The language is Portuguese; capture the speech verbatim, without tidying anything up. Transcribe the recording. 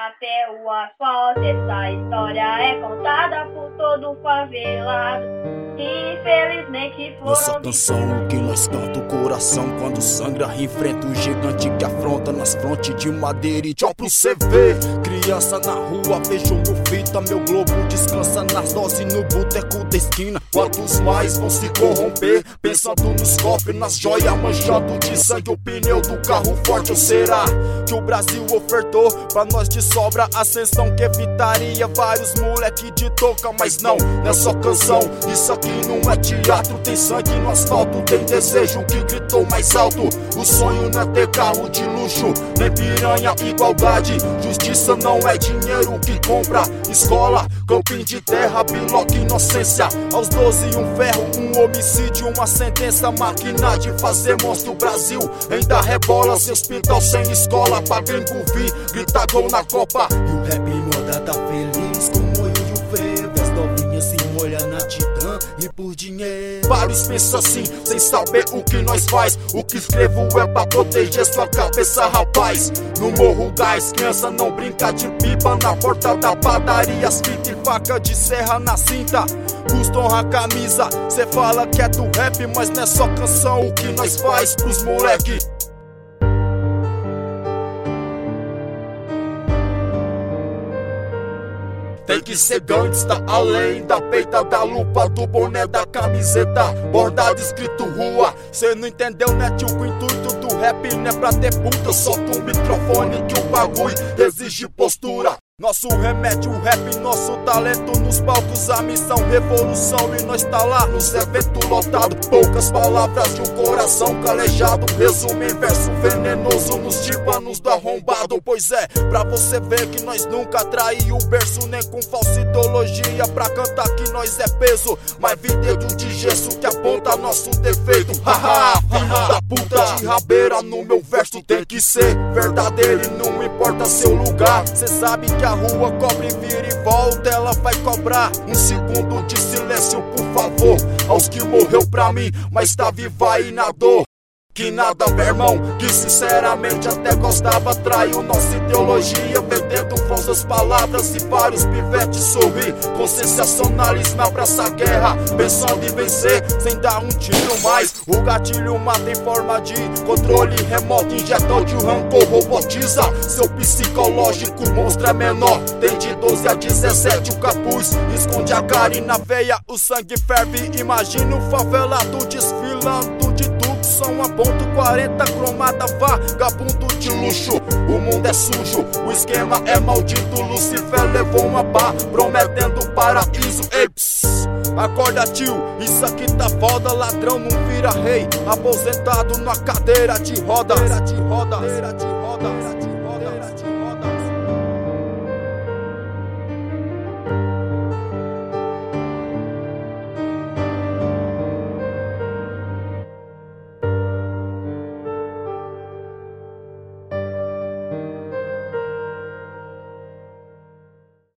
até o asfalto. Essa história é contada por todo favelado. Infelizmente foram. Nossa canção, o que nós canta o coração quando sangra, enfrenta o gigante que afronta nas frontes de madeira e tchau pro cê ver. Criança na rua, vejo meu fita, meu globo descansa nas doses no boteco da esquina. Quantos mais vão se corromper, pensando nos cofres, nas joias, manchando de sangue o pneu do carro forte. Ou será que o Brasil ofertou pra nós de sobra ascensão que evitaria vários moleque de touca? Mas não, não é só canção, isso aqui não é teatro. Tem sangue no asfalto, tem desejo que gritou mais alto. O sonho não é ter carro de luxo, nem piranha, igualdade. Justiça não é dinheiro que compra. Escola, campinho de terra, piloca, inocência. Aos doze um ferro, um homicídio, uma sentença. Máquina de fazer monstro, o Brasil ainda rebola. Sem hospital, sem escola, pra gringo vir, grita gol na Copa. E o rap moda tá feliz como eu e o frevo. As novinhas se molham na Titã e por dinheiro. Vários pensam assim, sem saber o que nós faz. O que escrevo é pra proteger sua cabeça, rapaz. No morro gás, criança não brinca de pipa. Na porta da padaria, as fitas e faca de serra na cinta. Custa honra a camisa, cê fala que é do rap, mas não é só canção. O que nós faz pros moleque. Tem que ser gangsta, além da peita, da lupa, do boné, da camiseta, bordado escrito rua. Cê não entendeu, né, tio? O intuito do rap não é pra ter puta. Solta um microfone que o bagulho exige postura. Nosso remédio, o rap, nosso talento nos palcos, a missão, revolução. E nós tá lá nos eventos lotados. Poucas palavras de um coração calejado. Resumo em verso venenoso nos tímpanos do arrombado. Pois é, pra você ver que nós nunca traiu o berço, nem com falsa ideologia pra cantar que nós é peso. Mas vi dedo de gesso que aponta nosso defeito. Haha, filho da puta de rabeira, no meu verso tem que ser verdadeiro e não importa seu lugar. Cê sabe que a rua cobre, vira e volta, ela vai cobrar um segundo de silêncio, por favor, aos que morreu pra mim, mas tá viva aí na dor. Que nada, meu irmão, que sinceramente até gostava. Traiu nossa ideologia, vendendo falsas palavras e vários pivetes sorrir. Com sensacionalismo abraça a guerra, pensando em vencer, sem dar um tiro mais. O gatilho mata em forma de controle remoto, injetor de rancor robotiza. Seu psicológico monstro é menor, tem de doze a dezessete o capuz, esconde a cara e na veia o sangue ferve. Imagina o favelado desfilando de som a ponto quarenta, cromada, vagabundo de luxo. O mundo é sujo, o esquema é maldito. Lucifer levou uma pá, prometendo paraíso. Ei, pss, acorda, tio, isso aqui tá foda. Ladrão não vira rei, aposentado na cadeira de rodas. Cadeira de rodas.